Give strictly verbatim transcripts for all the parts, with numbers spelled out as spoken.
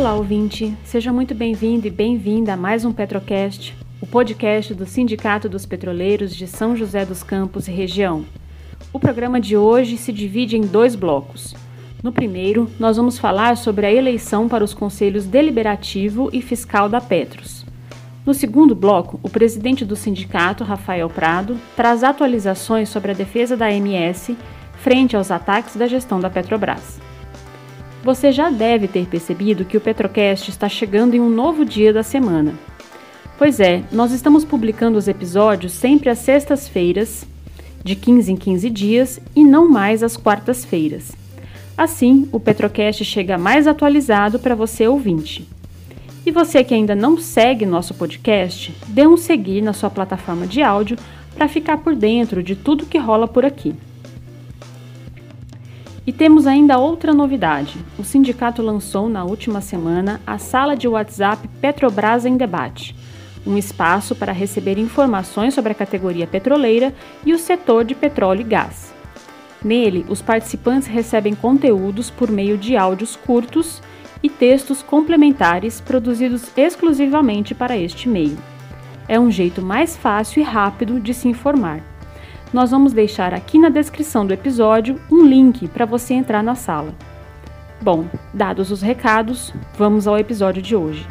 Olá, ouvinte! Seja muito bem-vindo e bem-vinda a mais um Petrocast, o podcast do Sindicato dos Petroleiros de São José dos Campos e região. O programa de hoje se divide em dois blocos. No primeiro, nós vamos falar sobre a eleição para os conselhos deliberativo e fiscal da Petros. No segundo bloco, o presidente do sindicato, Rafael Prado, traz atualizações sobre a defesa da A M S frente aos ataques da gestão da Petrobras. Você já deve ter percebido que o Petrocast está chegando em um novo dia da semana. Pois é, nós estamos publicando os episódios sempre às sextas-feiras, de quinze em quinze dias, e não mais às quartas-feiras. Assim, o Petrocast chega mais atualizado para você ouvinte. E você que ainda não segue nosso podcast, dê um seguir na sua plataforma de áudio para ficar por dentro de tudo que rola por aqui. E temos ainda outra novidade. O sindicato lançou na última semana a sala de WhatsApp Petrobras em Debate, um espaço para receber informações sobre a categoria petroleira e o setor de petróleo e gás. Nele, os participantes recebem conteúdos por meio de áudios curtos e textos complementares produzidos exclusivamente para este meio. É um jeito mais fácil e rápido de se informar. Nós vamos deixar aqui na descrição do episódio um link para você entrar na sala. Bom, dados os recados, vamos ao episódio de hoje.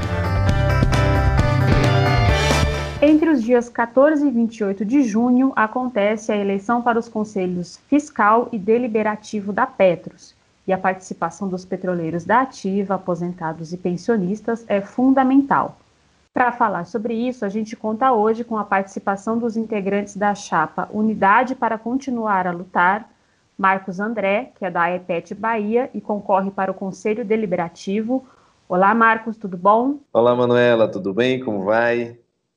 Entre os dias quatorze e vinte e oito de junho, acontece a eleição para os conselhos fiscal e deliberativo da Petros, e a participação dos petroleiros da ativa, aposentados e pensionistas é fundamental. Para falar sobre isso, a gente conta hoje com a participação dos integrantes da chapa Unidade para Continuar a Lutar, Marcos André, que é da AEPET Bahia e concorre para o Conselho Deliberativo. Olá, Marcos, tudo bom? Olá, Manuela, tudo bem? Como vai?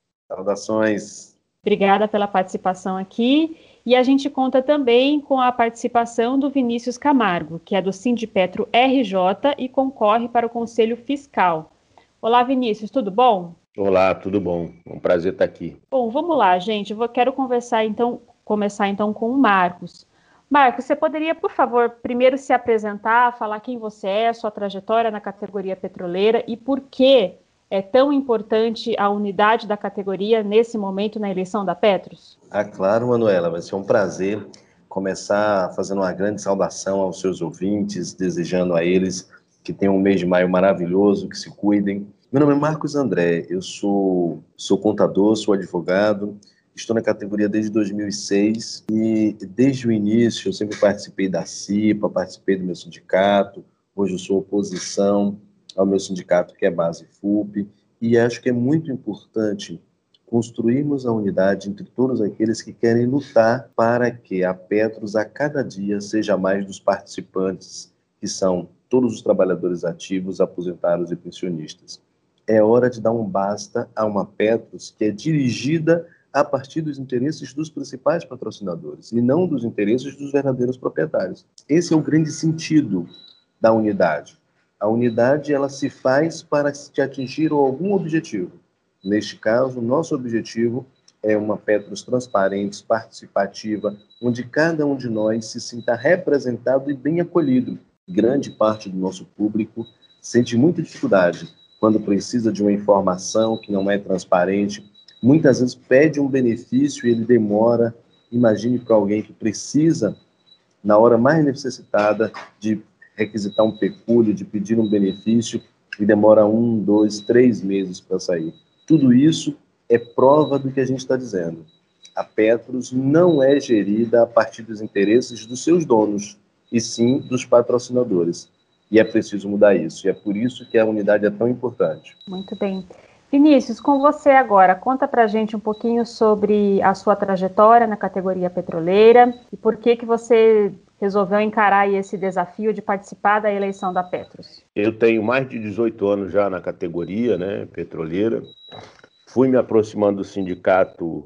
Saudações. Obrigada pela participação aqui. E a gente conta também com a participação do Vinícius Camargo, que é do Sindipetro R J e concorre para o Conselho Fiscal. Olá, Vinícius, tudo bom? Olá, tudo bom? É um prazer estar aqui. Bom, vamos lá, gente. Eu vou, quero conversar então, começar então com o Marcos. Marcos, você poderia, por favor, primeiro se apresentar, falar quem você é, sua trajetória na categoria petroleira e por que é tão importante a unidade da categoria nesse momento na eleição da Petros? Ah, claro, Manuela, vai ser um prazer começar fazendo uma grande saudação aos seus ouvintes, desejando a eles que tenham um mês de maio maravilhoso, que se cuidem. Meu nome é Marcos André, eu sou, sou contador, sou advogado, estou na categoria desde dois mil e seis e desde o início eu sempre participei da CIPA, participei do meu sindicato, hoje eu sou oposição ao meu sindicato que é Base F U P e acho que é muito importante construirmos a unidade entre todos aqueles que querem lutar para que a Petros a cada dia seja mais dos participantes, que são todos os trabalhadores ativos, aposentados e pensionistas. É hora de dar um basta a uma Petros que é dirigida a partir dos interesses dos principais patrocinadores e não dos interesses dos verdadeiros proprietários. Esse é o grande sentido da unidade. A unidade ela se faz para se atingir algum objetivo. Neste caso, nosso objetivo é uma Petros transparente, participativa, onde cada um de nós se sinta representado e bem acolhido. Grande parte do nosso público sente muita dificuldade quando precisa de uma informação que não é transparente. Muitas vezes pede um benefício e ele demora. Imagine para alguém que precisa, na hora mais necessitada, de requisitar um pecúlio, de pedir um benefício, e demora um, dois, três meses para sair. Tudo isso é prova do que a gente está dizendo. A Petros não é gerida a partir dos interesses dos seus donos, e sim dos patrocinadores. E é preciso mudar isso. E é por isso que a unidade é tão importante. Muito bem. Vinícius, com você agora, conta pra gente um pouquinho sobre a sua trajetória na categoria petroleira e por que que você resolveu encarar esse desafio de participar da eleição da Petros. Eu tenho mais de dezoito anos já na categoria, né, petroleira. Fui me aproximando do sindicato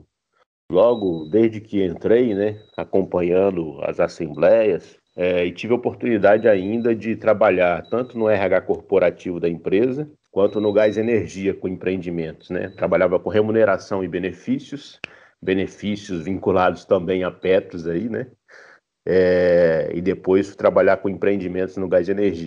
logo desde que entrei, né, acompanhando as assembleias. É, e tive a oportunidade ainda de trabalhar tanto no R H corporativo da empresa, quanto no Gás Energia com empreendimentos, né? Trabalhava com remuneração e benefícios, benefícios vinculados também a Petros aí, né? É, e depois fui trabalhar com empreendimentos no Gás Energia.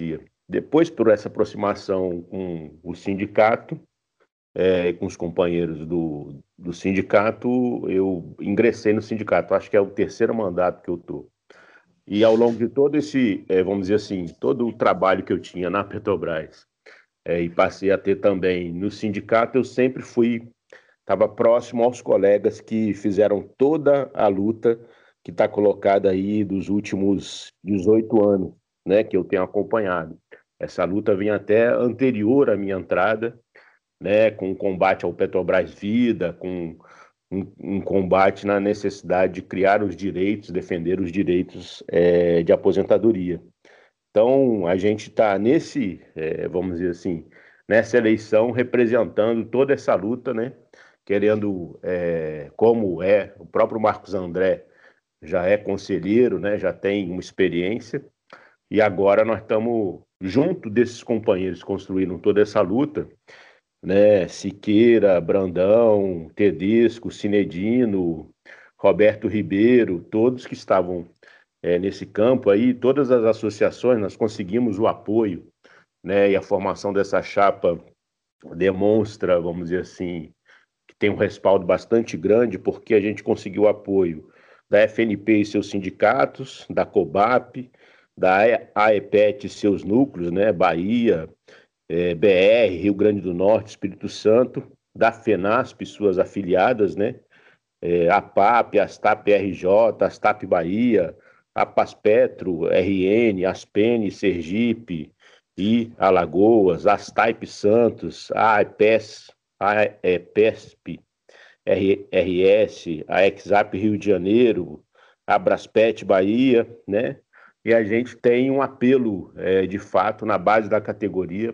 Depois, por essa aproximação com o sindicato, é, com os companheiros do, do sindicato, eu ingressei no sindicato. Acho que é o terceiro mandato que eu estou. E ao longo de todo esse, é, vamos dizer assim, todo o trabalho que eu tinha na Petrobras, é, e passei a ter também no sindicato, eu sempre fui, estava próximo aos colegas que fizeram toda a luta que está colocada aí dos últimos dezoito anos, né, que eu tenho acompanhado. Essa luta vem até anterior à minha entrada, né, com o combate ao Petrobras Vida, com um, um combate na necessidade de criar os direitos, defender os direitos é, de aposentadoria. Então, a gente está nesse, é, vamos dizer assim, nessa eleição representando toda essa luta, né, querendo, é, como é, o próprio Marcos André já é conselheiro, né, já tem uma experiência, e agora nós estamos junto desses companheiros que construíram toda essa luta, né? Siqueira, Brandão, Tedesco, Cinedino, Roberto Ribeiro, todos que estavam é, nesse campo aí, todas as associações, nós conseguimos o apoio, né? E a formação dessa chapa demonstra, vamos dizer assim, que tem um respaldo bastante grande, porque a gente conseguiu o apoio da F N P e seus sindicatos, da COBAP, da AEPET e seus núcleos, né? Bahia, É, B R, Rio Grande do Norte, Espírito Santo, da FENASP, suas afiliadas, né? É, a PAP, Astap R J, Astap Bahia, a Paspetro, R N, Aspene, Sergipe e Alagoas, Astaip Santos, a EPES, a EPESP, R S, a Exap Rio de Janeiro, a Braspet Bahia, né? E a gente tem um apelo, é, de fato, na base da categoria,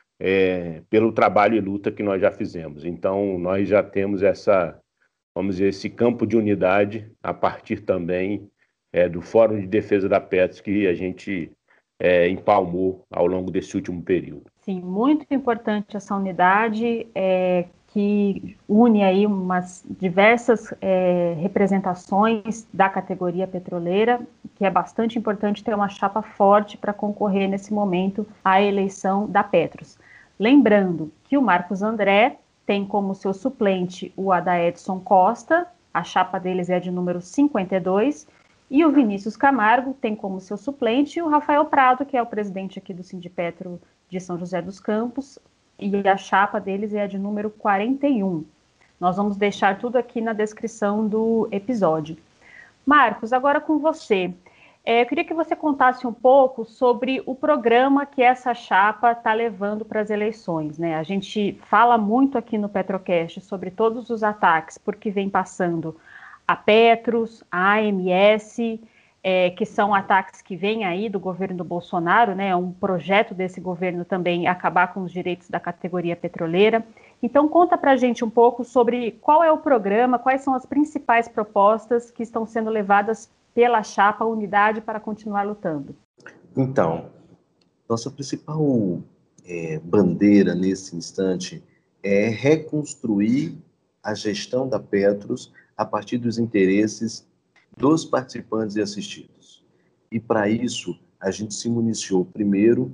é, pelo trabalho e luta que nós já fizemos. Então, nós já temos essa, vamos dizer, esse campo de unidade a partir também é, do Fórum de Defesa da Petros que a gente é, empalmou ao longo desse último período. Sim, muito importante essa unidade é, que une aí umas diversas é, representações da categoria petroleira, que é bastante importante ter uma chapa forte para concorrer nesse momento à eleição da Petros. Lembrando que o Marcos André tem como seu suplente o Adaedson Costa, a chapa deles é de número cinquenta e dois, e o Vinícius Camargo tem como seu suplente o Rafael Prado, que é o presidente aqui do Sindipetro de São José dos Campos, e a chapa deles é a de número quarenta e um. Nós vamos deixar tudo aqui na descrição do episódio. Marcos, agora com você. É, eu queria que você contasse um pouco sobre o programa que essa chapa está levando para as eleições, né? A gente fala muito aqui no Petrocast sobre todos os ataques, porque vem passando a Petros, a A M S, é, que são ataques que vêm aí do governo do Bolsonaro, né? É um projeto desse governo também acabar com os direitos da categoria petroleira. Então, conta para a gente um pouco sobre qual é o programa, quais são as principais propostas que estão sendo levadas pela chapa Unidade para continuar lutando. Então, nossa principal é, bandeira nesse instante é reconstruir a gestão da Petros a partir dos interesses dos participantes e assistidos. E para isso, a gente se municiou primeiro,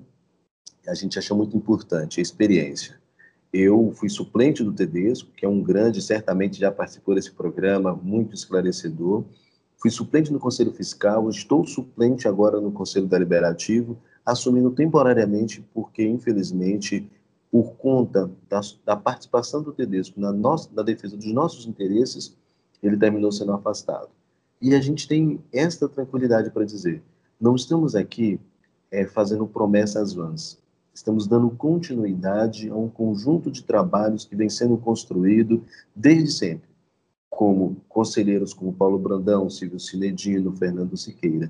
a gente acha muito importante a experiência. Eu fui suplente do Tedesco, que é um grande, certamente já participou desse programa, muito esclarecedor. Fui suplente no Conselho Fiscal, estou suplente agora no Conselho Deliberativo, assumindo temporariamente, porque, infelizmente, por conta da, da participação do Tedesco na, nossa, na defesa dos nossos interesses, ele terminou sendo afastado. E a gente tem esta tranquilidade para dizer, não estamos aqui é, fazendo promessas vãs, estamos dando continuidade a um conjunto de trabalhos que vem sendo construído desde sempre, como conselheiros como Paulo Brandão, Silvio Cinedino, Fernando Siqueira.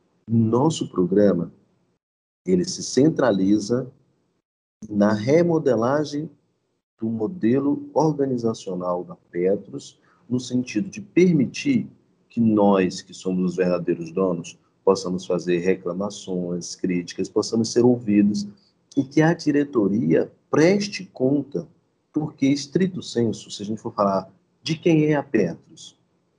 Nosso programa, ele se centraliza na remodelagem do modelo organizacional da Petros, no sentido de permitir que nós, que somos os verdadeiros donos, possamos fazer reclamações, críticas, possamos ser ouvidos e que a diretoria preste conta, porque, estrito senso, se a gente for falar de quem é a Petros,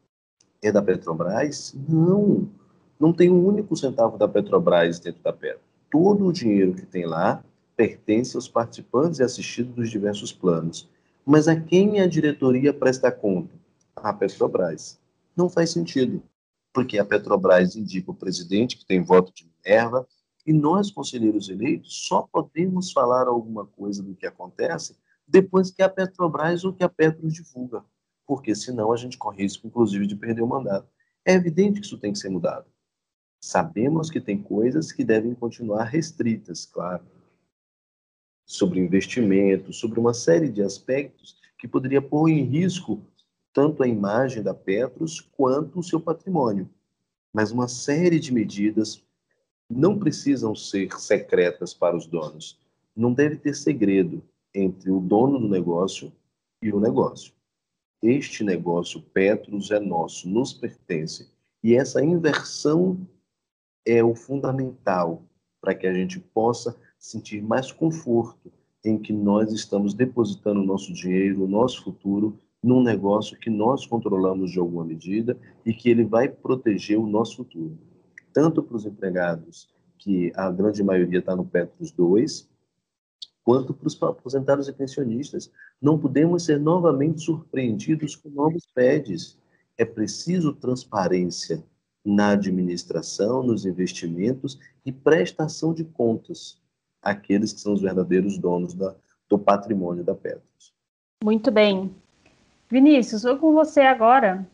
é da Petrobras? Não, não tem um único centavo da Petrobras dentro da Petros. todo o dinheiro que tem lá pertence aos participantes e assistidos dos diversos planos. Mas a quem a diretoria presta conta? A Petrobras. Não faz sentido, porque a Petrobras indica o presidente, que tem voto de Minerva, e nós, conselheiros eleitos, só podemos falar alguma coisa do que acontece depois que a Petrobras ou que a Petros divulga, porque senão a gente corre risco, inclusive, de perder o mandato. É evidente que isso tem que ser mudado. Sabemos que tem coisas que devem continuar restritas, claro, sobre investimento, sobre uma série de aspectos que poderia pôr em risco tanto a imagem da Petros quanto o seu patrimônio. Mas uma série de medidas não precisam ser secretas para os donos. Não deve ter segredo entre o dono do negócio e o negócio. Este negócio, Petros, é nosso, nos pertence. E essa inversão é o fundamental para que a gente possa sentir mais conforto em que nós estamos depositando o nosso dinheiro, o nosso futuro, num negócio que nós controlamos de alguma medida e que ele vai proteger o nosso futuro. Tanto para os empregados, que a grande maioria está no Petros dois, quanto para os aposentados e pensionistas. Não podemos ser novamente surpreendidos com novos P E Ds. É preciso transparência na administração, nos investimentos e prestação de contas àqueles que são os verdadeiros donos da, do patrimônio da Petros. Muito bem. Vinícius, vou com você agora.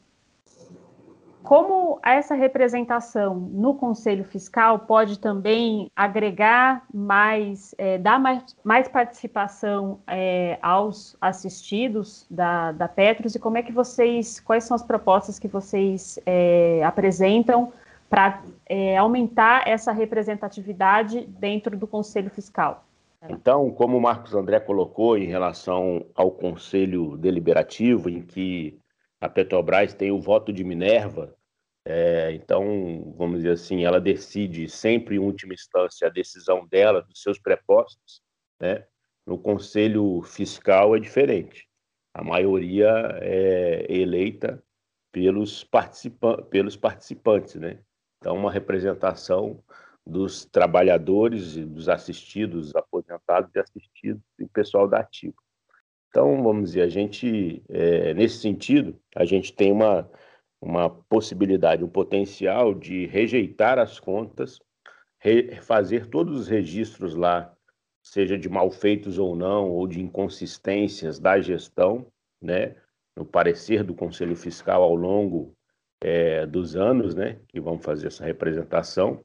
Como essa representação no Conselho Fiscal pode também agregar mais, é, dar mais, mais participação é, aos assistidos da, da Petros, e como é que vocês, quais são as propostas que vocês é, apresentam para é, aumentar essa representatividade dentro do Conselho Fiscal? Então, como o Marcos André colocou em relação ao Conselho Deliberativo, em que a Petrobras tem o voto de Minerva, é, então, vamos dizer assim, ela decide sempre, em última instância, a decisão dela, dos seus prepostos, né? No Conselho Fiscal é diferente. A maioria é eleita pelos, participa pelos participantes, né? Então, uma representação dos trabalhadores, dos assistidos, aposentados e assistidos, e pessoal da ativa. Então, vamos dizer, a gente, é, nesse sentido, a gente tem uma, uma possibilidade, um potencial de rejeitar as contas, re, fazer todos os registros lá, seja de malfeitos ou não, ou de inconsistências da gestão, né, no parecer do Conselho Fiscal ao longo é, dos anos, né, que vão fazer essa representação,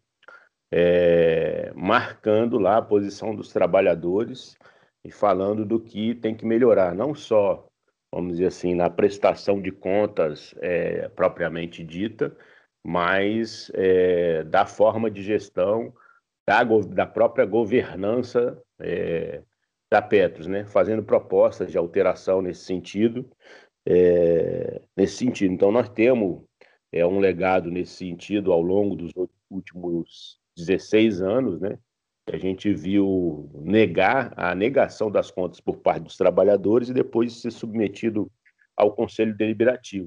é, marcando lá a posição dos trabalhadores e falando do que tem que melhorar, não só, vamos dizer assim, na prestação de contas é, propriamente dita, mas é, da forma de gestão, da, da própria governança é, da Petros, né? Fazendo propostas de alteração nesse sentido, é, nesse sentido. Então, nós temos é, um legado nesse sentido ao longo dos últimos dezesseis anos, né? A gente viu negar a negação das contas por parte dos trabalhadores e depois ser submetido ao Conselho Deliberativo.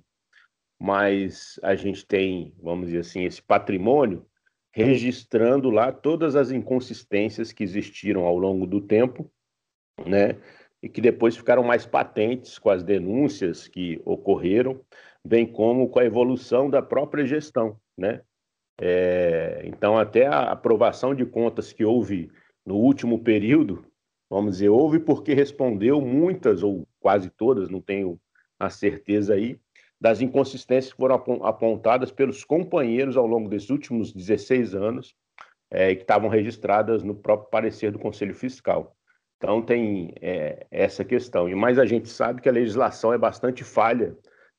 Mas a gente tem, vamos dizer assim, esse patrimônio registrando lá todas as inconsistências que existiram ao longo do tempo, né? E que depois ficaram mais patentes com as denúncias que ocorreram, bem como com a evolução da própria gestão, né? É, então, até a aprovação de contas que houve no último período, vamos dizer, houve porque respondeu muitas, ou quase todas, não tenho a certeza aí, das inconsistências que foram apontadas pelos companheiros ao longo desses últimos dezesseis anos, é, que estavam registradas no próprio parecer do Conselho Fiscal. Então, tem é, essa questão. Mas a gente sabe que a legislação é bastante falha,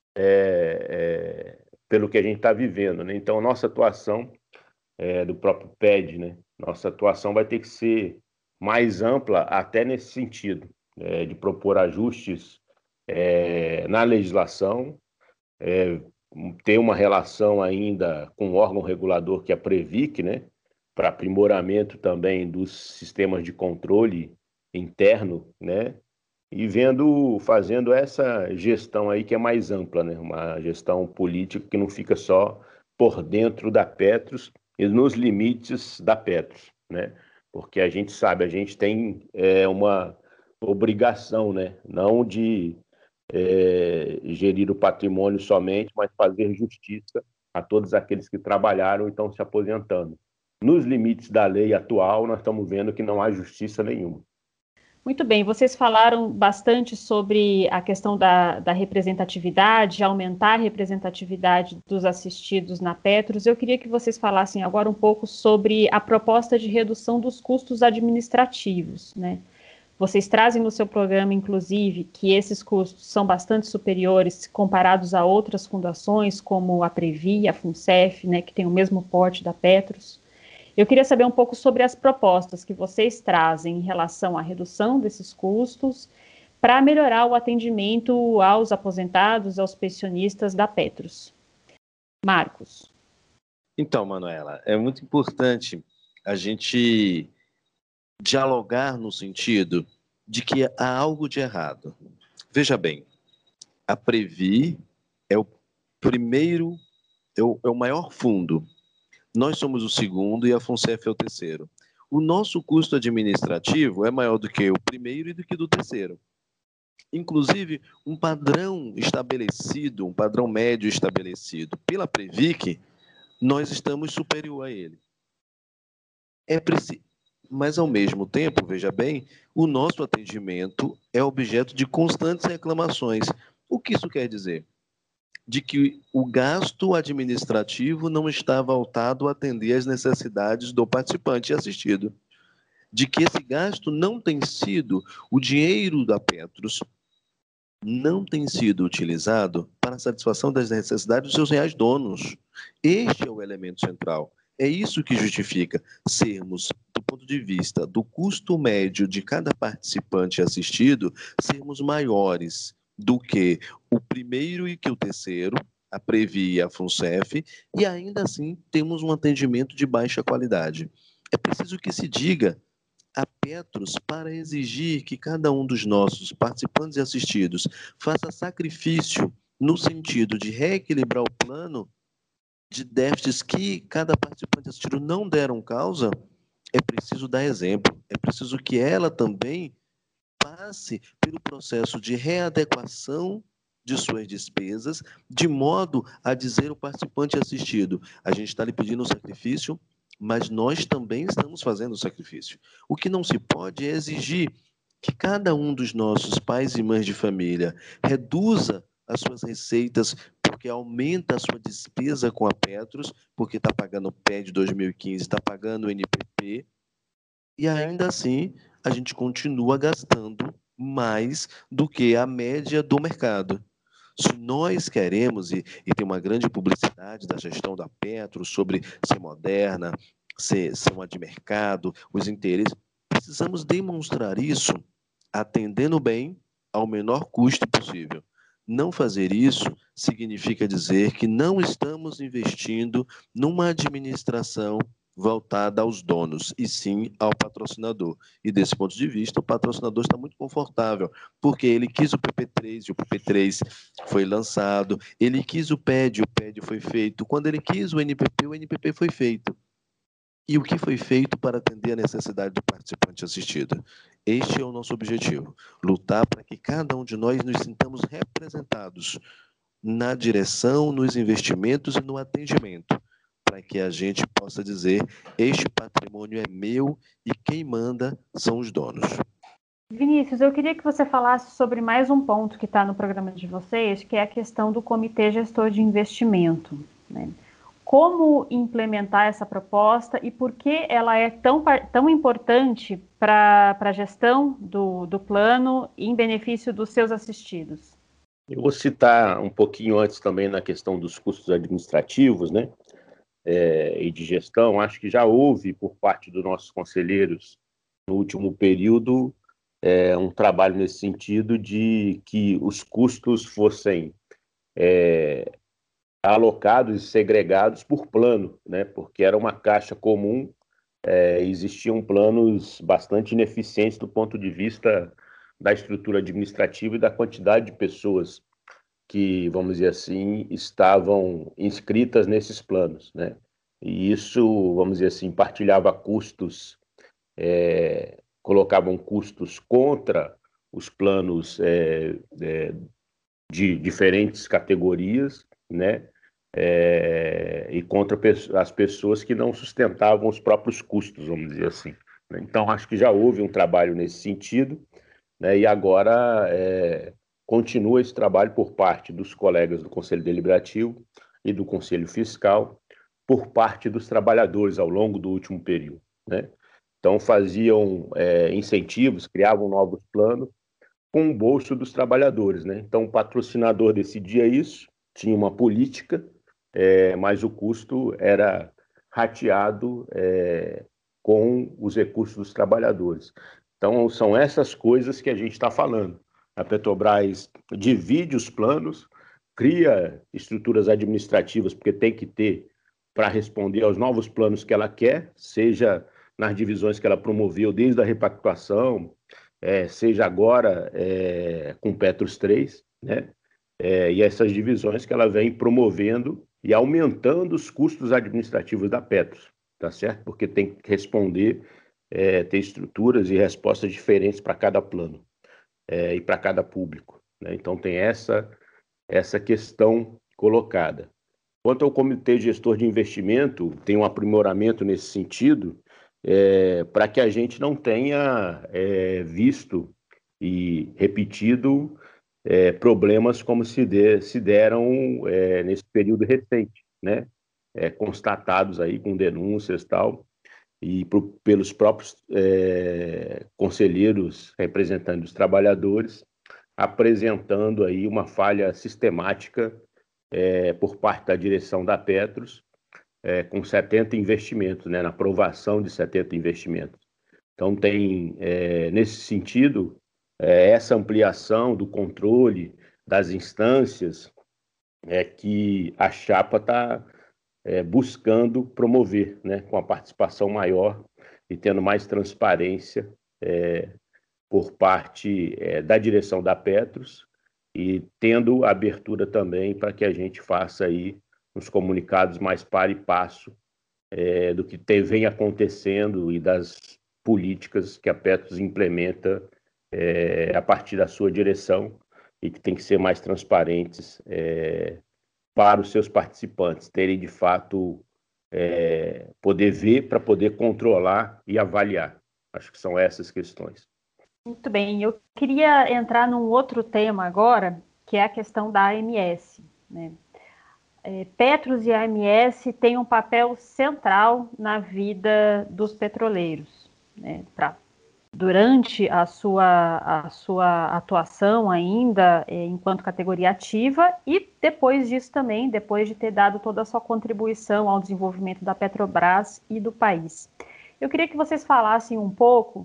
é, é, pelo que a gente está vivendo, né? Então, a nossa atuação é, do próprio P E D, né? Nossa atuação vai ter que ser mais ampla até nesse sentido, é, de propor ajustes é, na legislação, é, ter uma relação ainda com o órgão regulador que é a Previc, né? Para aprimoramento também dos sistemas de controle interno, né? E vendo, fazendo essa gestão aí que é mais ampla, né? Uma gestão política que não fica só por dentro da Petros e nos limites da Petros, né? porque a gente sabe, a gente tem é, uma obrigação, né, não de é, gerir o patrimônio somente, mas fazer justiça a todos aqueles que trabalharam e estão se aposentando. Nos limites da lei atual, nós estamos vendo que não há justiça nenhuma. Muito bem, vocês falaram bastante sobre a questão da, da representatividade, aumentar a representatividade dos assistidos na Petros. Eu queria que vocês falassem agora um pouco sobre a proposta de redução dos custos administrativos, né? Vocês trazem no seu programa, inclusive, que esses custos são bastante superiores comparados a outras fundações, como a Previ, a FUNCEF, né, que tem o mesmo porte da Petros. Eu queria saber um pouco sobre as propostas que vocês trazem em relação à redução desses custos para melhorar o atendimento aos aposentados, aos pensionistas da Petros. Marcos. Então, Manuela, é muito importante a gente dialogar no sentido de que há algo de errado. Veja bem, a Previ é o primeiro, é o, é o maior fundo. Nós somos o segundo e a FUNCEF é o terceiro. O nosso custo administrativo é maior do que o primeiro e do que do terceiro. Inclusive, um padrão estabelecido, um padrão médio estabelecido pela Previc, nós estamos superior a ele. É preciso, mas, ao mesmo tempo, veja bem, o nosso atendimento é objeto de constantes reclamações. O que isso quer dizer? De que o gasto administrativo não está voltado a atender às necessidades do participante assistido. De que esse gasto não tem sido, o dinheiro da Petros não tem sido utilizado para a satisfação das necessidades dos seus reais donos. Este é o elemento central. É isso que justifica sermos, do ponto de vista do custo médio de cada participante assistido, sermos maiores do que o primeiro e que o terceiro, a Previ e a FUNCEF, e ainda assim temos um atendimento de baixa qualidade. É preciso que se diga a Petros para exigir que cada um dos nossos participantes e assistidos faça sacrifício no sentido de reequilibrar o plano de déficits que cada participante assistido não deram causa, é preciso dar exemplo, é preciso que ela também passe pelo processo de readequação de suas despesas, de modo a dizer ao participante assistido, a gente está lhe pedindo um sacrifício, mas nós também estamos fazendo o sacrifício. O que não se pode é exigir que cada um dos nossos pais e mães de família reduza as suas receitas porque aumenta a sua despesa com a Petros, porque está pagando o P E D de dois mil e quinze, está pagando o N P P, e ainda assim a gente continua gastando mais do que a média do mercado. Se nós queremos, e, e tem uma grande publicidade da gestão da Petros sobre ser moderna, ser, ser uma de mercado, os interesses, precisamos demonstrar isso atendendo bem ao menor custo possível. Não fazer isso significa dizer que não estamos investindo numa administração voltada aos donos, e sim ao patrocinador. E desse ponto de vista, o patrocinador está muito confortável, porque ele quis o P P três, e o P P três foi lançado, ele quis o P E D, e o P E D foi feito, quando ele quis o N P P, o N P P foi feito. E o que foi feito para atender a necessidade do participante assistido? Este é o nosso objetivo, lutar para que cada um de nós nos sintamos representados na direção, nos investimentos e no atendimento, para que a gente possa dizer, este patrimônio é meu e quem manda são os donos. Vinícius, eu queria que você falasse sobre mais um ponto que está no programa de vocês, que é a questão do Comitê Gestor de Investimento, né? Como implementar essa proposta e por que ela é tão, tão importante para a gestão do, do plano em benefício dos seus assistidos? Eu vou citar um pouquinho antes também na questão dos custos administrativos, né, é, e de gestão. Acho que já houve, por parte dos nossos conselheiros, no último período, é, um trabalho nesse sentido de que os custos fossem é, alocados e segregados por plano, né? Porque era uma caixa comum, é, existiam planos bastante ineficientes do ponto de vista da estrutura administrativa e da quantidade de pessoas que, vamos dizer assim, estavam inscritas nesses planos, né? E isso, vamos dizer assim, partilhava custos é, colocavam custos contra os planos é, é, de diferentes categorias, né? É, e contra as pessoas que não sustentavam os próprios custos, vamos dizer assim. Então, acho que já houve um trabalho nesse sentido, né? E agora é, continua esse trabalho por parte dos colegas do Conselho Deliberativo e do Conselho Fiscal, por parte dos trabalhadores ao longo do último período, né? Então, faziam é, incentivos, criavam novos planos com o bolso dos trabalhadores, né? Então, o patrocinador decidia isso, tinha uma política, é, mas o custo era rateado é, com os recursos dos trabalhadores. Então, são essas coisas que a gente está falando. A Petrobras divide os planos, cria estruturas administrativas, porque tem que ter para responder aos novos planos que ela quer, seja nas divisões que ela promoveu desde a repactuação, é, seja agora é, com Petros três, né? É, e essas divisões que ela vem promovendo e aumentando os custos administrativos da Petros, tá certo? Porque tem que responder, é, ter estruturas e respostas diferentes para cada plano é, e para cada público, né? Então tem essa, essa questão colocada. Quanto ao Comitê Gestor de Investimento, tem um aprimoramento nesse sentido, é, para que a gente não tenha é, visto e repetido é, problemas como se, de, se deram é, nesse período recente, né? É, constatados aí com denúncias e tal, e pro, pelos próprios é, conselheiros representantes dos trabalhadores, apresentando aí uma falha sistemática é, por parte da direção da Petros, é, com setenta investimentos, né, na aprovação de setenta investimentos. Então, tem, é, nesse sentido, é, essa ampliação do controle das instâncias é que a chapa está é, buscando promover, né, com a participação maior e tendo mais transparência é, por parte é, da direção da Petros e tendo abertura também para que a gente faça aí uns comunicados mais par e passo é, do que tem, vem acontecendo e das políticas que a Petros implementa é, a partir da sua direção e que tem que ser mais transparentes é, para os seus participantes, terem de fato é, poder ver para poder controlar e avaliar. Acho que são essas questões. Muito bem, eu queria entrar num outro tema agora, que é a questão da A M S, né? É, Petros e A M S têm um papel central na vida dos petroleiros, né? Pra, durante a sua, a sua atuação ainda é, enquanto categoria ativa e depois disso também, depois de ter dado toda a sua contribuição ao desenvolvimento da Petrobras e do país. Eu queria que vocês falassem um pouco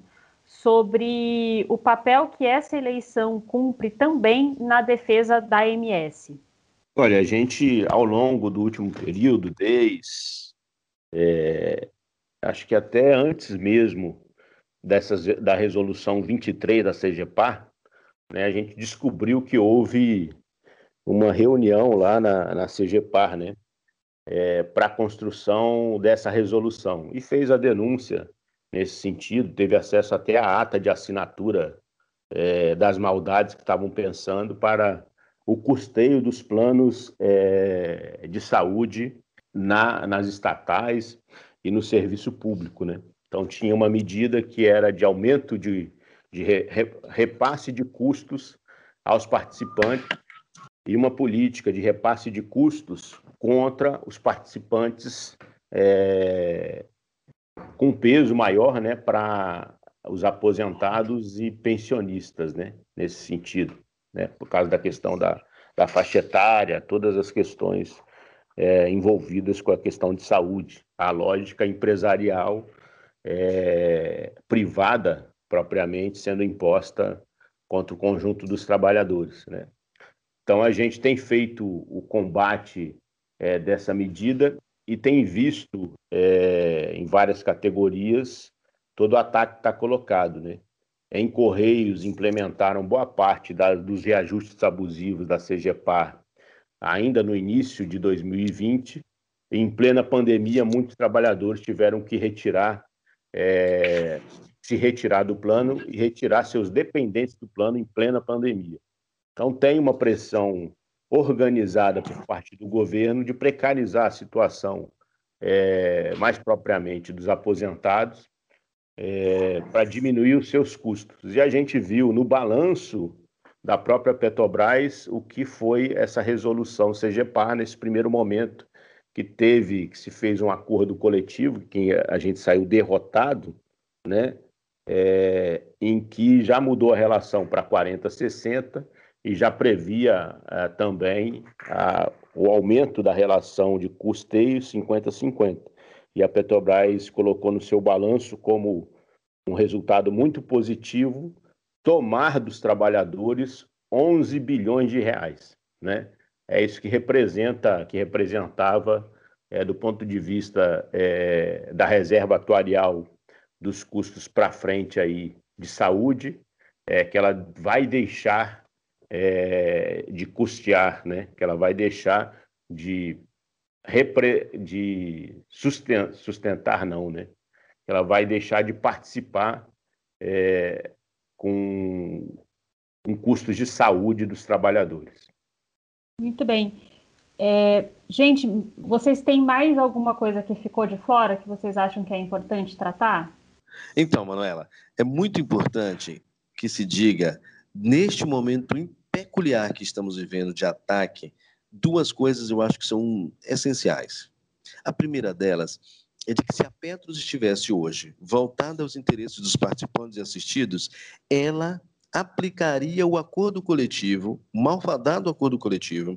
sobre o papel que essa eleição cumpre também na defesa da A M S. Olha, a gente, ao longo do último período, desde, é, acho que até antes mesmo dessas, da resolução vinte e três da CEGEPAR, né, a gente descobriu que houve uma reunião lá na, na CEGEPAR, né, é, para a construção dessa resolução, e fez a denúncia nesse sentido, teve acesso até à ata de assinatura é, das maldades que estavam pensando para o custeio dos planos é, de saúde na, nas estatais e no serviço público, né? Então, tinha uma medida que era de aumento de, de re, repasse de custos aos participantes e uma política de repasse de custos contra os participantes é, com peso maior, né, para os aposentados e pensionistas, né, nesse sentido, né, por causa da questão da, da faixa etária, todas as questões é, envolvidas com a questão de saúde, a lógica empresarial é, privada, propriamente, sendo imposta contra o conjunto dos trabalhadores, né. Então, a gente tem feito o combate é, dessa medida e tem visto é, em várias categorias todo o ataque que está colocado, né? Em Correios, implementaram boa parte da, dos reajustes abusivos da CEGEPAR ainda no início de dois mil e vinte. Em plena pandemia, muitos trabalhadores tiveram que retirar é, se retirar do plano e retirar seus dependentes do plano em plena pandemia. Então, tem uma pressão organizada por parte do governo de precarizar a situação, é, mais propriamente dos aposentados, é, para diminuir os seus custos. E a gente viu no balanço da própria Petrobras o que foi essa resolução CGPAR nesse primeiro momento, que teve, que se fez um acordo coletivo, que a gente saiu derrotado, né? É, em que já mudou a relação para quarenta a sessenta e já previa é, também a, o aumento da relação de custeio cinquenta a cinquenta. E a Petrobras colocou no seu balanço como um resultado muito positivo tomar dos trabalhadores onze bilhões de reais, né? É isso que representa, que representava, é, do ponto de vista é, da reserva atuarial dos custos para frente aí de saúde, é, que ela vai deixar é, de custear, né? Que ela vai deixar de, repre, de sustentar, sustentar, não, né? Que ela vai deixar de participar é, com, com custos de saúde dos trabalhadores. Muito bem. É, gente, vocês têm mais alguma coisa que ficou de fora que vocês acham que é importante tratar? Então, Manuela, é muito importante que se diga, neste momento peculiar que estamos vivendo de ataque, duas coisas eu acho que são essenciais. A primeira delas é de que se a Petros estivesse hoje voltada aos interesses dos participantes e assistidos, ela aplicaria o acordo coletivo, o malfadado acordo coletivo,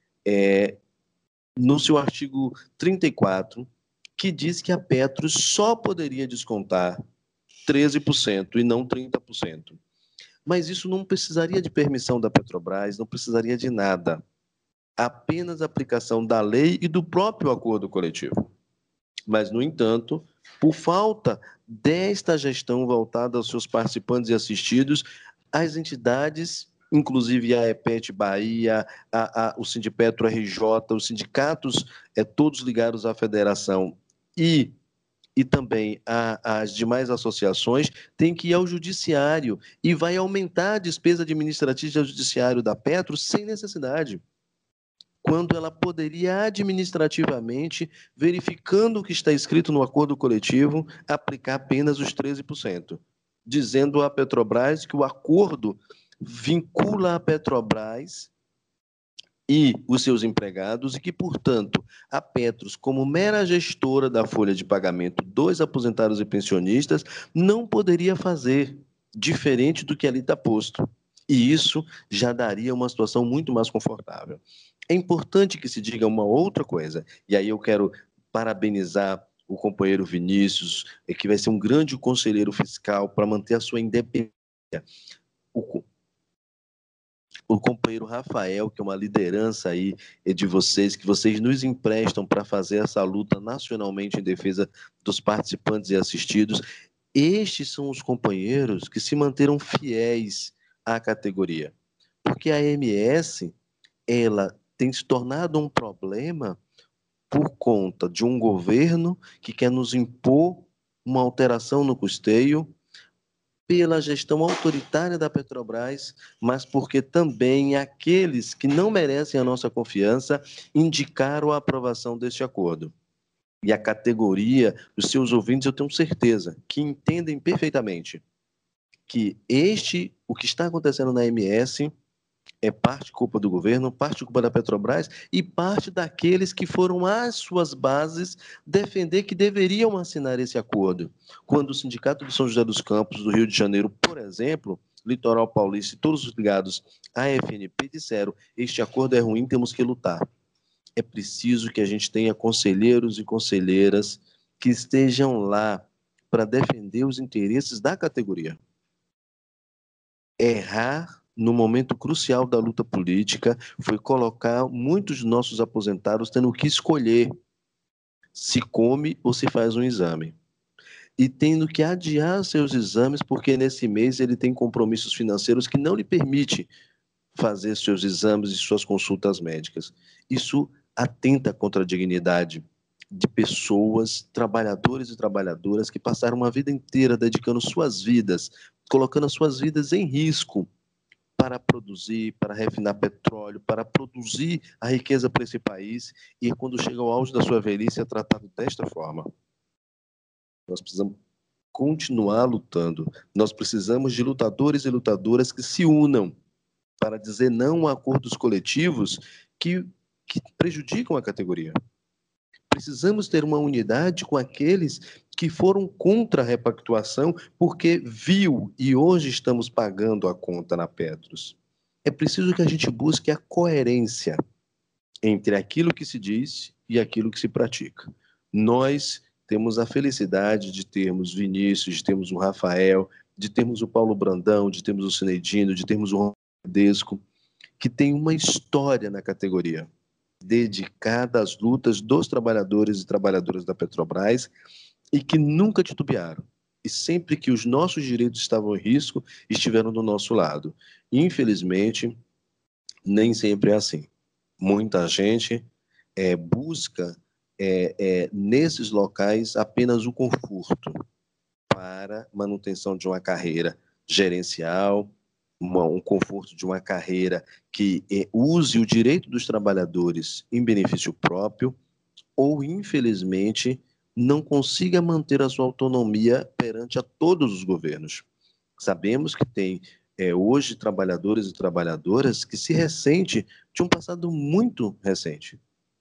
é, no seu artigo trinta e quatro, que diz que a Petros só poderia descontar treze por cento e não trinta por cento. Mas isso não precisaria de permissão da Petrobras, não precisaria de nada. Apenas a aplicação da lei e do próprio acordo coletivo. Mas, no entanto, por falta desta gestão voltada aos seus participantes e assistidos, as entidades, inclusive a EPET Bahia, a, a, o Sindipetro R J, os sindicatos, é, todos ligados à federação e, e também a, as demais associações, têm que ir ao judiciário e vai aumentar a despesa administrativa do judiciário da Petro sem necessidade, quando ela poderia administrativamente, verificando o que está escrito no acordo coletivo, aplicar apenas os treze por cento, dizendo à Petrobras que o acordo vincula a Petrobras e os seus empregados e que, portanto, a Petros, como mera gestora da folha de pagamento dos aposentados e pensionistas, não poderia fazer diferente do que ali está posto. E isso já daria uma situação muito mais confortável. É importante que se diga uma outra coisa, e aí eu quero parabenizar o companheiro Vinícius, que vai ser um grande conselheiro fiscal para manter a sua independência. O, o companheiro Rafael, que é uma liderança aí de vocês, que vocês nos emprestam para fazer essa luta nacionalmente em defesa dos participantes e assistidos. Estes são os companheiros que se manteram fiéis à categoria, porque a A M S, ela tem se tornado um problema por conta de um governo que quer nos impor uma alteração no custeio, pela gestão autoritária da Petrobras, mas porque também aqueles que não merecem a nossa confiança indicaram a aprovação deste acordo. E a categoria, os seus ouvintes, eu tenho certeza, que entendem perfeitamente que este, o que está acontecendo na A M S, é parte culpa do governo, parte culpa da Petrobras e parte daqueles que foram às suas bases defender que deveriam assinar esse acordo. Quando o Sindicato de São José dos Campos, do Rio de Janeiro, por exemplo, Litoral Paulista e todos os ligados à F N P disseram: este acordo é ruim, temos que lutar. É preciso que a gente tenha conselheiros e conselheiras que estejam lá para defender os interesses da categoria. Errar no momento crucial da luta política foi colocar muitos de nossos aposentados tendo que escolher se come ou se faz um exame. E tendo que adiar seus exames porque nesse mês ele tem compromissos financeiros que não lhe permitem fazer seus exames e suas consultas médicas. Isso atenta contra a dignidade de pessoas, trabalhadores e trabalhadoras que passaram uma vida inteira dedicando suas vidas, colocando as suas vidas em risco para produzir, para refinar petróleo, para produzir a riqueza para esse país, e quando chega ao auge da sua velhice é tratado desta forma. Nós precisamos continuar lutando. Nós precisamos de lutadores e lutadoras que se unam para dizer não a acordos coletivos que, que prejudicam a categoria. Precisamos ter uma unidade com aqueles que foram contra a repactuação porque viu e hoje estamos pagando a conta na Petros. É preciso que a gente busque a coerência entre aquilo que se diz e aquilo que se pratica. Nós temos a felicidade de termos Vinícius, de termos o Rafael, de termos o Paulo Brandão, de termos o Cinedino, de termos o Ron Tedesco, que tem uma história na categoria dedicada às lutas dos trabalhadores e trabalhadoras da Petrobras e que nunca titubearam. E sempre que os nossos direitos estavam em risco, estiveram do nosso lado. Infelizmente, nem sempre é assim. Muita gente é, busca, é, é, nesses locais, apenas o conforto para manutenção de uma carreira gerencial, Uma, um conforto de uma carreira que eh, use o direito dos trabalhadores em benefício próprio, ou, infelizmente, não consiga manter a sua autonomia perante a todos os governos. Sabemos que tem, eh, hoje, trabalhadores e trabalhadoras que se ressentem de um passado muito recente,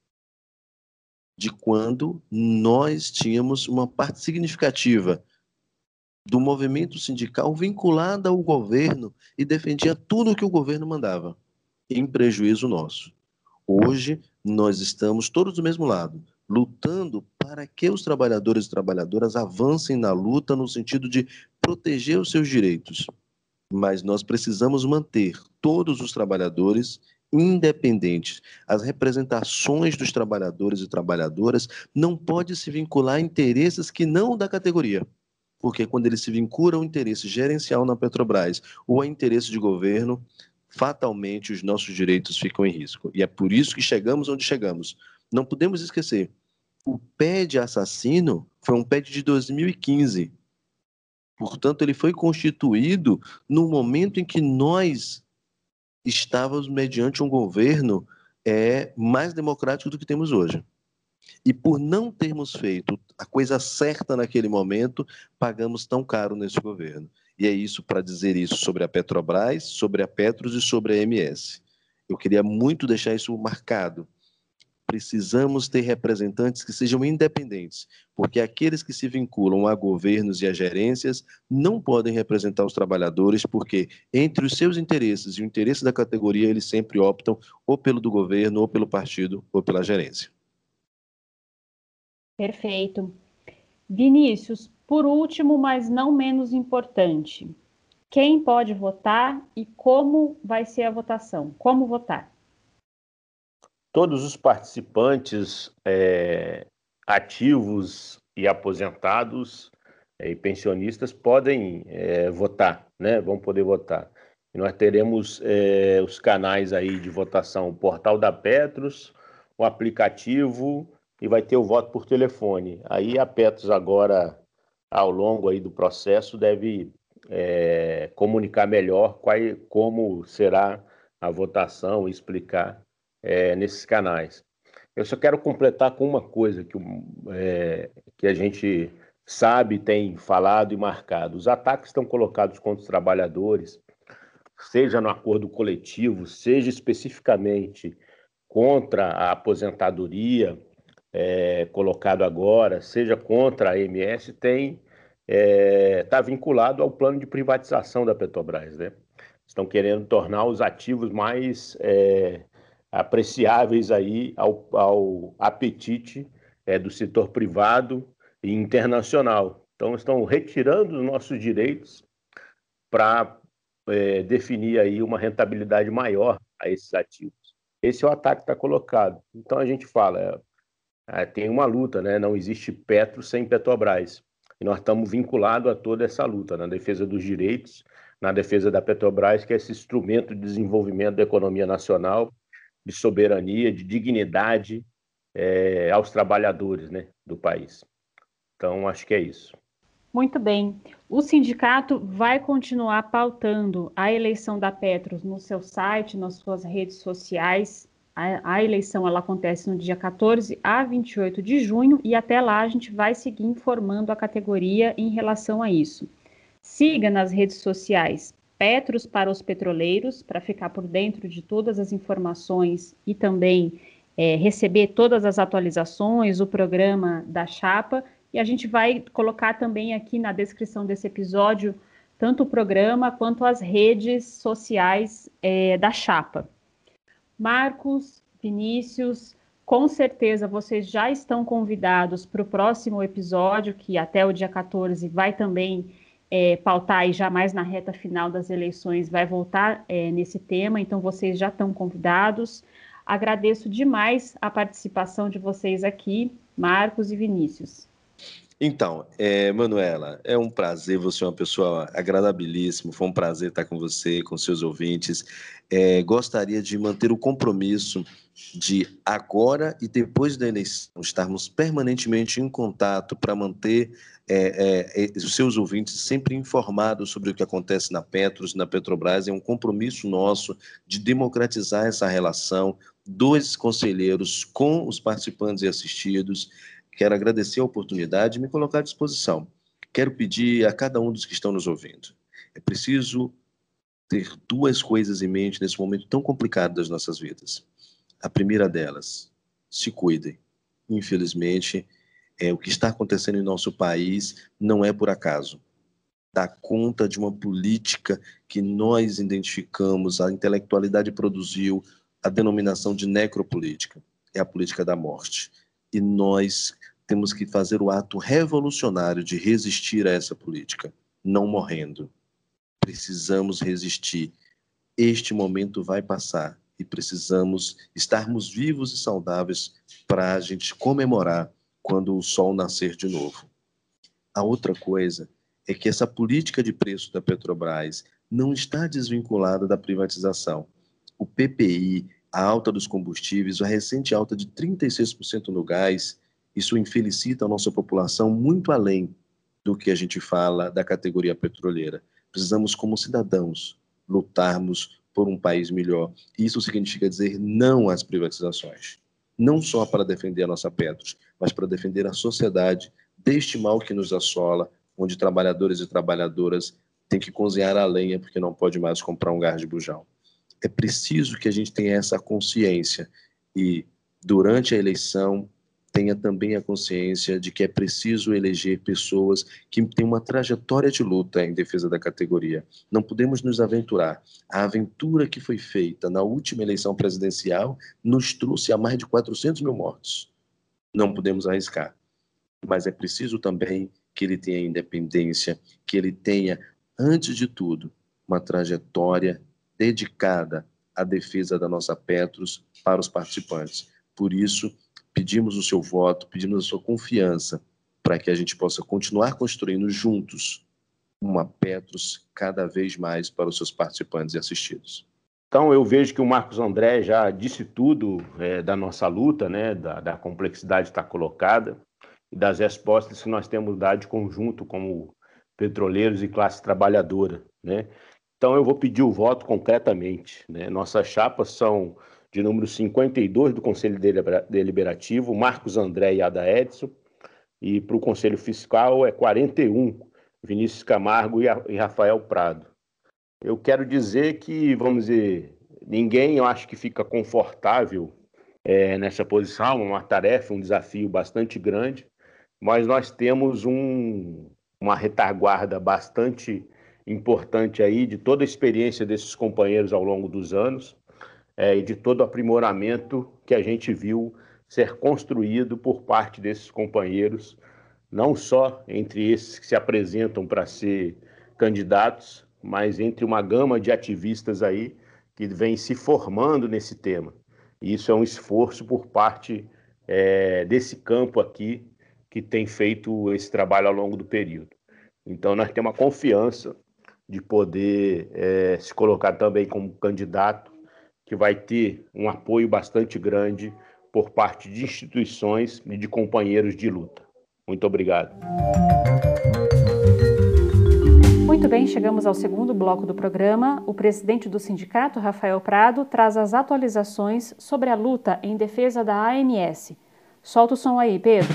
de quando nós tínhamos uma parte significativa do movimento sindical vinculada ao governo e defendia tudo o que o governo mandava, em prejuízo nosso. Hoje, nós estamos todos do mesmo lado, lutando para que os trabalhadores e trabalhadoras avancem na luta no sentido de proteger os seus direitos. Mas nós precisamos manter todos os trabalhadores independentes. As representações dos trabalhadores e trabalhadoras não podem se vincular a interesses que não da categoria. Porque quando ele se vincula ao interesse gerencial na Petrobras ou a interesse de governo, fatalmente os nossos direitos ficam em risco. E é por isso que chegamos onde chegamos. Não podemos esquecer, o P E D assassino foi um P E D de dois mil e quinze. Portanto, ele foi constituído no momento em que nós estávamos mediante um governo é, mais democrático do que temos hoje. E por não termos feito a coisa certa naquele momento, pagamos tão caro nesse governo. E é isso para dizer isso sobre a Petrobras, sobre a Petros e sobre a M S. Eu queria muito deixar isso marcado. Precisamos ter representantes que sejam independentes, porque aqueles que se vinculam a governos e a gerências não podem representar os trabalhadores, porque entre os seus interesses e o interesse da categoria, eles sempre optam ou pelo do governo, ou pelo partido, ou pela gerência. Perfeito. Vinícius, por último, mas não menos importante, quem pode votar e como vai ser a votação? Como votar? Todos os participantes é, ativos e aposentados é, e pensionistas podem é, votar, né? Vão poder votar. E nós teremos é, os canais aí de votação, o portal da Petros, o aplicativo, e vai ter o voto por telefone. Aí a Petros agora, ao longo aí do processo, deve é, comunicar melhor qual, como será a votação e explicar é, nesses canais. Eu só quero completar com uma coisa que, é, que a gente sabe, tem falado e marcado. Os ataques estão colocados contra os trabalhadores, seja no acordo coletivo, seja especificamente contra a aposentadoria, É, colocado agora, seja contra a M S, tem está é, vinculado ao plano de privatização da Petrobras, né? Estão querendo tornar os ativos mais é, apreciáveis aí ao, ao apetite é, do setor privado e internacional. Então, estão retirando os nossos direitos para é, definir aí uma rentabilidade maior a esses ativos. Esse é o ataque que está colocado. Então, a gente fala... É, tem uma luta, né? Não existe Petro sem Petrobras. E nós estamos vinculados a toda essa luta, na defesa dos direitos, na defesa da Petrobras, que é esse instrumento de desenvolvimento da economia nacional, de soberania, de dignidade é, aos trabalhadores, né, do país. Então, acho que é isso. Muito bem. O sindicato vai continuar pautando a eleição da Petros no seu site, nas suas redes sociais. A, a eleição ela acontece no dia quatorze a vinte e oito de junho e até lá a gente vai seguir informando a categoria em relação a isso. Siga nas redes sociais Petros para os Petroleiros, para ficar por dentro de todas as informações e também é, receber todas as atualizações, o programa da chapa. E a gente vai colocar também aqui na descrição desse episódio tanto o programa quanto as redes sociais é, da chapa. Marcos, Vinícius, com certeza vocês já estão convidados para o próximo episódio, que até o dia quatorze vai também é, pautar e já mais na reta final das eleições vai voltar é, nesse tema, então vocês já estão convidados. Agradeço demais a participação de vocês aqui, Marcos e Vinícius. Então, é, Manuela, é um prazer, você é uma pessoa agradabilíssima, foi um prazer estar com você, com seus ouvintes. É, gostaria de manter o compromisso de agora e depois da eleição estarmos permanentemente em contato para manter é, é, os seus ouvintes sempre informados sobre o que acontece na Petros, na Petrobras. É um compromisso nosso de democratizar essa relação dos conselheiros com os participantes e assistidos. Quero agradecer a oportunidade e me colocar à disposição. Quero pedir a cada um dos que estão nos ouvindo. É preciso ter duas coisas em mente nesse momento tão complicado das nossas vidas. A primeira delas, se cuidem. Infelizmente, é, o que está acontecendo em nosso país não é por acaso. Dá conta de uma política que nós identificamos, a intelectualidade produziu a denominação de necropolítica. É a política da morte. E nós temos que fazer o ato revolucionário de resistir a essa política, não morrendo. Precisamos resistir. Este momento vai passar e precisamos estarmos vivos e saudáveis para a gente comemorar quando o sol nascer de novo. A outra coisa é que essa política de preço da Petrobras não está desvinculada da privatização. O P P I, a alta dos combustíveis, a recente alta de trinta e seis por cento no gás, isso infelicita a nossa população muito além do que a gente fala da categoria petroleira. Precisamos, como cidadãos, lutarmos por um país melhor. Isso significa dizer não às privatizações. Não só para defender a nossa Petros, mas para defender a sociedade deste mal que nos assola, onde trabalhadores e trabalhadoras têm que cozinhar a lenha porque não pode mais comprar um gás de bujão. É preciso que a gente tenha essa consciência e, durante a eleição, tenha também a consciência de que é preciso eleger pessoas que têm uma trajetória de luta em defesa da categoria. Não podemos nos aventurar. A aventura que foi feita na última eleição presidencial nos trouxe a mais de quatrocentos mil mortos. Não podemos arriscar. Mas é preciso também que ele tenha independência, que ele tenha, antes de tudo, uma trajetória dedicada à defesa da nossa Petros para os participantes. Por isso, pedimos o seu voto, pedimos a sua confiança para que a gente possa continuar construindo juntos uma Petros cada vez mais para os seus participantes e assistidos. Então, eu vejo que o Marcos André já disse tudo é, da nossa luta, né, da, da complexidade que está colocada e das respostas que nós temos dado de conjunto como petroleiros e classe trabalhadora, né? Então, eu vou pedir o voto concretamente, né? Nossas chapas são de número cinquenta e dois do Conselho Deliberativo, Marcos André e Ada Edson, e para o Conselho Fiscal é quarenta e um, Vinícius Camargo e Rafael Prado. Eu quero dizer que, vamos dizer, ninguém, eu acho que fica confortável é, nessa posição, uma tarefa, um desafio bastante grande, mas nós temos um, uma retaguarda bastante importante aí de toda a experiência desses companheiros ao longo dos anos, É, e de todo o aprimoramento que a gente viu ser construído por parte desses companheiros, não só entre esses que se apresentam para ser candidatos, mas entre uma gama de ativistas aí que vem se formando nesse tema. E isso é um esforço por parte é, desse campo aqui que tem feito esse trabalho ao longo do período. Então, nós temos a confiança de poder é, se colocar também como candidato, que vai ter um apoio bastante grande por parte de instituições e de companheiros de luta. Muito obrigado. Muito bem, chegamos ao segundo bloco do programa. O presidente do sindicato, Rafael Prado, traz as atualizações sobre a luta em defesa da A M S. Solta o som aí, Pedro.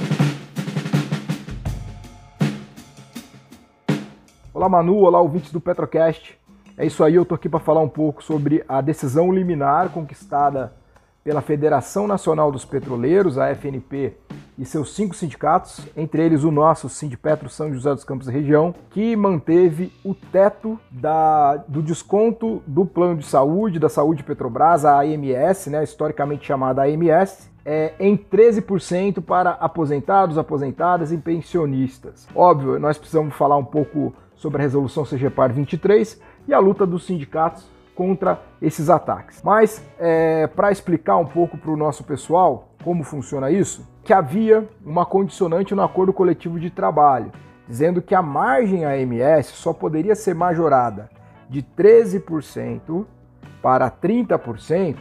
Olá, Manu. Olá, ouvintes do Petrocast. É isso aí, eu tô aqui para falar um pouco sobre a decisão liminar conquistada pela Federação Nacional dos Petroleiros, a F N P, e seus cinco sindicatos, entre eles o nosso Sindipetro São José dos Campos e Região, que manteve o teto da, do desconto do plano de saúde, da saúde Petrobras, a A M S, né, historicamente chamada A M S, é, em treze por cento para aposentados, aposentadas e pensionistas. Óbvio, nós precisamos falar um pouco sobre a resolução C G P A R vinte e três e a luta dos sindicatos contra esses ataques. Mas, é, para explicar um pouco para o nosso pessoal como funciona isso, que havia uma condicionante no acordo coletivo de trabalho, dizendo que a margem A M S só poderia ser majorada de treze por cento para trinta por cento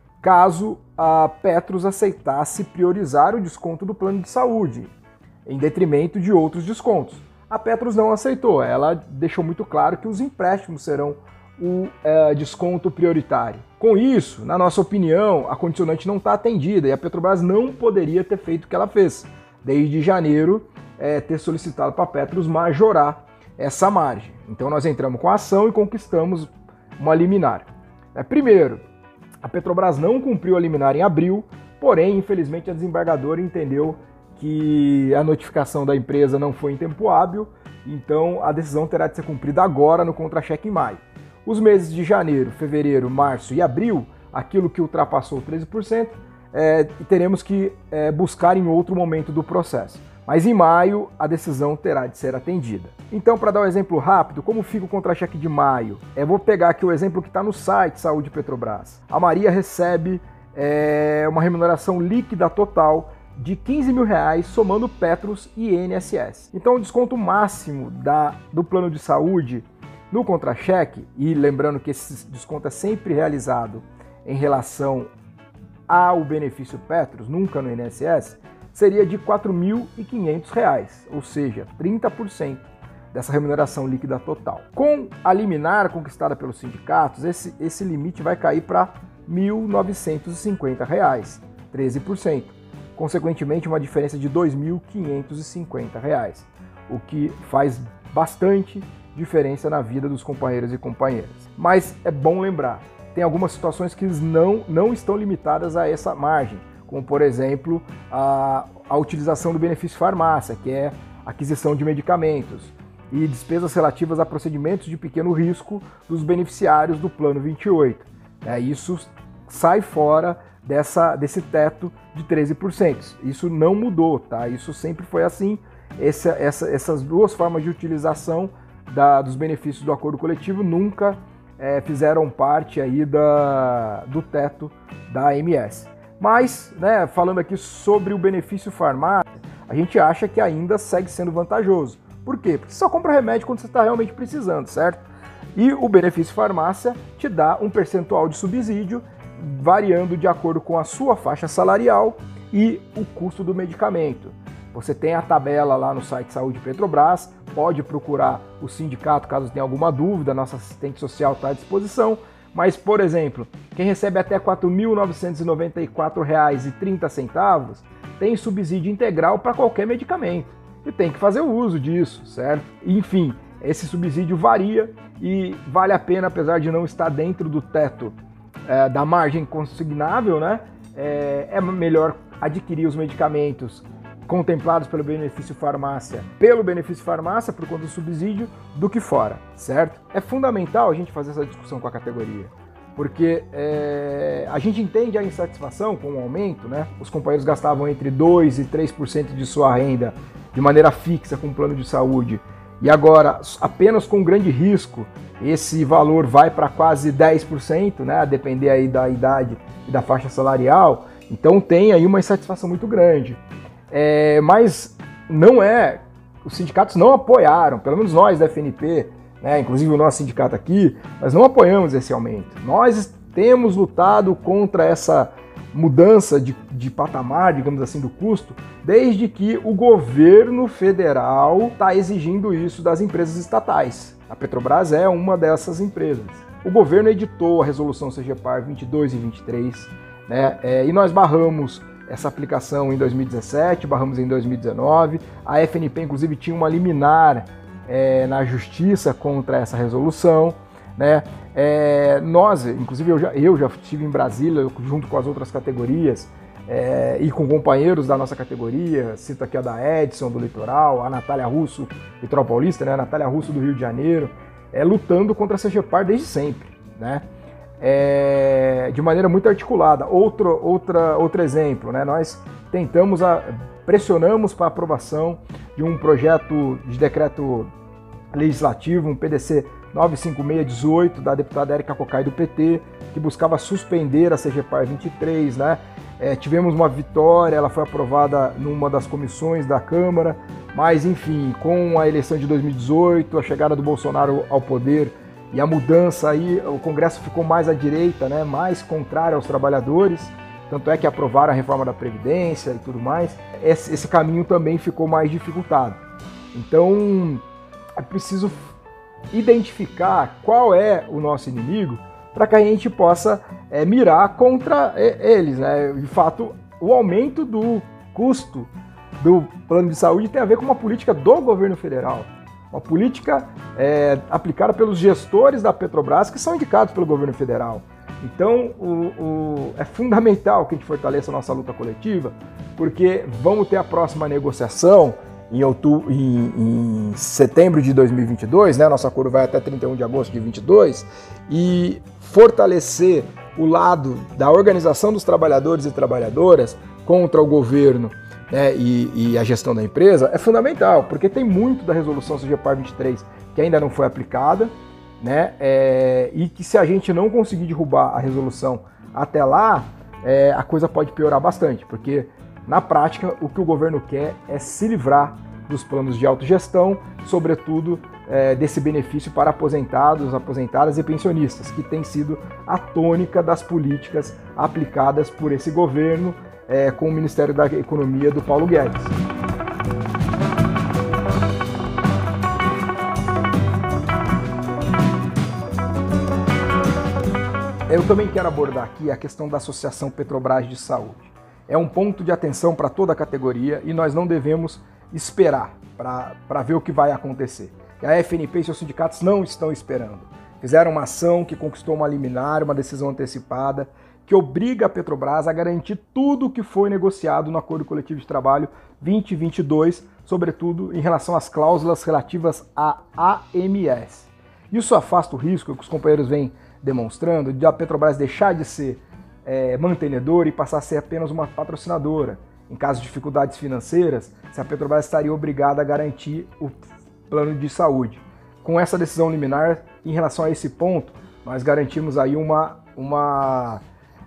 caso a Petros aceitasse priorizar o desconto do plano de saúde, em detrimento de outros descontos. A Petros não aceitou, ela deixou muito claro que os empréstimos serão o é, desconto prioritário. Com isso, na nossa opinião, a condicionante não está atendida e a Petrobras não poderia ter feito o que ela fez, desde janeiro, é, ter solicitado para a Petros majorar essa margem. Então nós entramos com a ação e conquistamos uma liminar. É, primeiro, a Petrobras não cumpriu a liminar em abril, porém, infelizmente, a desembargadora entendeu que a notificação da empresa não foi em tempo hábil, então a decisão terá de ser cumprida agora no contra-cheque em maio. Os meses de janeiro, fevereiro, março e abril, aquilo que ultrapassou treze por cento, é, teremos que é, buscar em outro momento do processo. Mas em maio, a decisão terá de ser atendida. Então, para dar um exemplo rápido, como fica o contra-cheque de maio? Eu vou pegar aqui o exemplo que está no site Saúde Petrobras. A Maria recebe é, uma remuneração líquida total de quinze mil reais, somando Petros e I N S S. Então, o desconto máximo da, do plano de saúde no contra-cheque, e lembrando que esse desconto é sempre realizado em relação ao benefício Petros, nunca no I N S S, seria de quatro mil e quinhentos reais, ou seja, trinta por cento dessa remuneração líquida total. Com a liminar conquistada pelos sindicatos, esse, esse limite vai cair para mil novecentos e cinquenta reais, treze por cento. Consequentemente, uma diferença de dois mil quinhentos e cinquenta reais, o que faz bastante diferença na vida dos companheiros e companheiras. Mas é bom lembrar, tem algumas situações que não, não estão limitadas a essa margem, como por exemplo a, a utilização do benefício farmácia, que é aquisição de medicamentos, e despesas relativas a procedimentos de pequeno risco dos beneficiários do Plano vinte e oito. É, isso sai fora dessa, desse teto de treze por cento. Isso não mudou, tá? Isso sempre foi assim. Essa, essa, essas duas formas de utilização Da, dos benefícios do acordo coletivo nunca é, fizeram parte aí da, do teto da A M S. Mas, né, falando aqui sobre o benefício farmácia, a gente acha que ainda segue sendo vantajoso. Por quê? Porque você só compra remédio quando você está realmente precisando, certo? E o benefício farmácia te dá um percentual de subsídio variando de acordo com a sua faixa salarial e o custo do medicamento. Você tem a tabela lá no site Saúde Petrobras, pode procurar o sindicato caso tenha alguma dúvida, nossa assistente social está à disposição. Mas, por exemplo, quem recebe até quatro mil novecentos e noventa e quatro reais e trinta centavos tem subsídio integral para qualquer medicamento e tem que fazer o uso disso, certo? Enfim, esse subsídio varia e vale a pena, apesar de não estar dentro do teto é, da margem consignável, né? É, é melhor adquirir os medicamentos contemplados pelo benefício farmácia, pelo benefício farmácia, por conta do subsídio, do que fora, certo? É fundamental a gente fazer essa discussão com a categoria, porque é, a gente entende a insatisfação com o aumento, né? Os companheiros gastavam entre dois por cento e três por cento de sua renda de maneira fixa com o plano de saúde, e agora, apenas com grande risco, esse valor vai para quase dez por cento, né? A depender aí da idade e da faixa salarial, então tem aí uma insatisfação muito grande. É, mas não é, os sindicatos não apoiaram, pelo menos nós da F N P, né, inclusive o nosso sindicato aqui, nós não apoiamos esse aumento. Nós temos lutado contra essa, mudança de, de patamar, digamos assim, do custo, desde que o governo federal está exigindo isso das empresas estatais. A Petrobras é uma dessas empresas. O governo editou a resolução CEGEPAR vinte e dois e vinte e três, né, é, e nós barramos essa aplicação em dois mil e dezessete, barramos em dois mil e dezenove. A F N P, inclusive, tinha uma liminar é, na justiça contra essa resolução, né? É, nós, inclusive eu já, eu já estive em Brasília junto com as outras categorias é, e com companheiros da nossa categoria, cito aqui a da Edson do Litoral, a Natália Russo, Litoral Paulista, né? A Natália Russo do Rio de Janeiro, é, lutando contra a CEGEPAR desde sempre, né? É, de maneira muito articulada. Outro, outra, outro exemplo, né? Nós tentamos, a, pressionamos para a aprovação de um projeto de decreto legislativo, um P D C novecentos e cinquenta e seis dezoito, da deputada Érica Cocai do P T, que buscava suspender a CEGEPAR vinte e três, né? É, tivemos uma vitória, ela foi aprovada numa das comissões da Câmara, mas enfim, com a eleição de dois mil e dezoito, a chegada do Bolsonaro ao poder e a mudança aí, o Congresso ficou mais à direita, né? Mais contrário aos trabalhadores, tanto é que aprovaram a reforma da Previdência e tudo mais, esse, esse caminho também ficou mais dificultado. Então, é preciso identificar qual é o nosso inimigo para que a gente possa é, mirar contra eles, né? De fato, o aumento do custo do plano de saúde tem a ver com uma política do governo federal, uma política é, aplicada pelos gestores da Petrobras que são indicados pelo governo federal. Então, o, o, é fundamental que a gente fortaleça a nossa luta coletiva, porque vamos ter a próxima negociação Em, outubro, em, em setembro de dois mil e vinte e dois, né? Nosso acordo vai até trinta e um de agosto de vinte e dois, e fortalecer o lado da organização dos trabalhadores e trabalhadoras contra o governo, né? e, e a gestão da empresa é fundamental, porque tem muito da resolução CEGEPAR vinte e três que ainda não foi aplicada, né? É, e que se a gente não conseguir derrubar a resolução até lá, é, a coisa pode piorar bastante, porque na prática, o que o governo quer é se livrar dos planos de autogestão, sobretudo é, desse benefício para aposentados, aposentadas e pensionistas, que tem sido a tônica das políticas aplicadas por esse governo é, com o Ministério da Economia do Paulo Guedes. Eu também quero abordar aqui a questão da Associação Petrobras de Saúde. É um ponto de atenção para toda a categoria e nós não devemos esperar para ver o que vai acontecer. E a F N P e seus sindicatos não estão esperando. Fizeram uma ação que conquistou uma liminar, uma decisão antecipada, que obriga a Petrobras a garantir tudo o que foi negociado no Acordo Coletivo de Trabalho vinte e vinte e dois, sobretudo em relação às cláusulas relativas à A M S. Isso afasta o risco que os companheiros vêm demonstrando de a Petrobras deixar de ser É, mantenedora e passar a ser apenas uma patrocinadora. Em caso de dificuldades financeiras, se a Petrobras estaria obrigada a garantir o plano de saúde. Com essa decisão liminar, em relação a esse ponto, nós garantimos aí uma, uma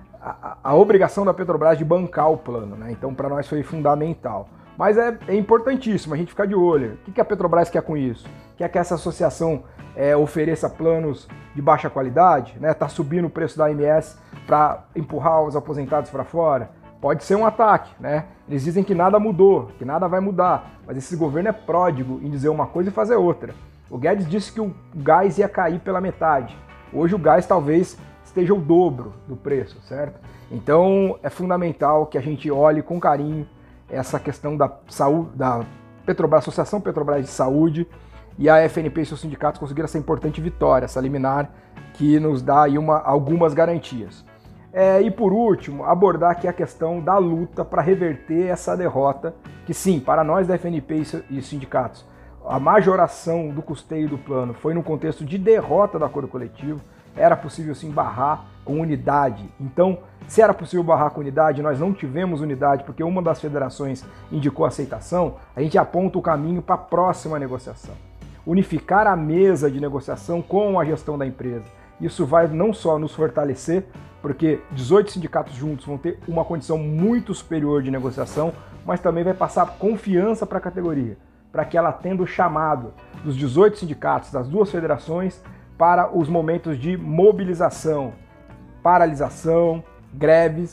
a, a obrigação da Petrobras de bancar o plano, né? Então, para nós foi fundamental. Mas é, é importantíssimo a gente ficar de olho. O que, que a Petrobras quer com isso? Quer que essa associação é, ofereça planos de baixa qualidade, né? Tá subindo o preço da A M S para empurrar os aposentados para fora? Pode ser um ataque, né? Eles dizem que nada mudou, que nada vai mudar, mas esse governo é pródigo em dizer uma coisa e fazer outra. O Guedes disse que o gás ia cair pela metade. Hoje o gás talvez esteja o dobro do preço, certo? Então é fundamental que a gente olhe com carinho essa questão da saúde, da Petrobras, Associação Petrobras de Saúde, e a F N P e seus sindicatos conseguiram essa importante vitória, essa liminar que nos dá aí uma, algumas garantias. É, e por último, abordar aqui a questão da luta para reverter essa derrota, que sim, para nós da F N P e sindicatos, a majoração do custeio do plano foi no contexto de derrota do acordo coletivo, era possível sim barrar com unidade. Então, se era possível barrar com unidade, nós não tivemos unidade porque uma das federações indicou aceitação, a gente aponta o caminho para a próxima negociação. Unificar a mesa de negociação com a gestão da empresa. Isso vai não só nos fortalecer, porque dezoito sindicatos juntos vão ter uma condição muito superior de negociação, mas também vai passar confiança para a categoria, para que ela atenda o chamado dos dezoito sindicatos, das duas federações, para os momentos de mobilização, paralisação, greves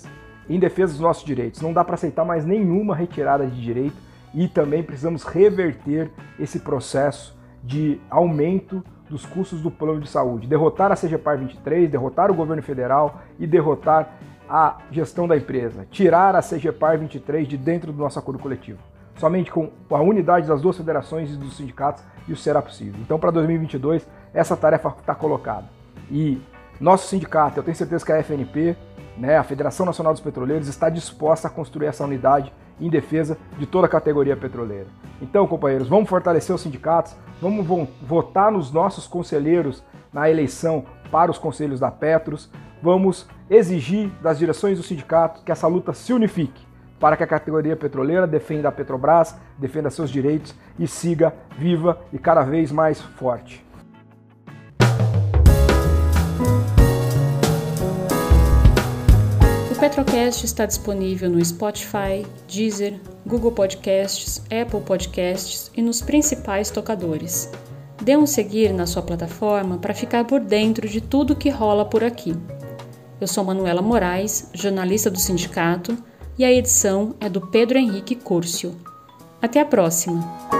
em defesa dos nossos direitos. Não dá para aceitar mais nenhuma retirada de direito e também precisamos reverter esse processo de aumento dos custos do plano de saúde. Derrotar a CGPAR vinte e três, derrotar o governo federal e derrotar a gestão da empresa. Tirar a CGPAR vinte e três de dentro do nosso acordo coletivo. Somente com a unidade das duas federações e dos sindicatos isso será possível. Então, para dois mil e vinte e dois, essa tarefa está colocada. E nosso sindicato, eu tenho certeza que a F N P, né, a Federação Nacional dos Petroleiros, está disposta a construir essa unidade em defesa de toda a categoria petroleira. Então, companheiros, vamos fortalecer os sindicatos, vamos votar nos nossos conselheiros na eleição para os conselhos da Petros, vamos exigir das direções do sindicato que essa luta se unifique para que a categoria petroleira defenda a Petrobras, defenda seus direitos e siga viva e cada vez mais forte. O Petrocast está disponível no Spotify, Deezer, Google Podcasts, Apple Podcasts e nos principais tocadores. Dê um seguir na sua plataforma para ficar por dentro de tudo que rola por aqui. Eu sou Manuela Moraes, jornalista do sindicato, e a edição é do Pedro Henrique Curcio. Até a próxima!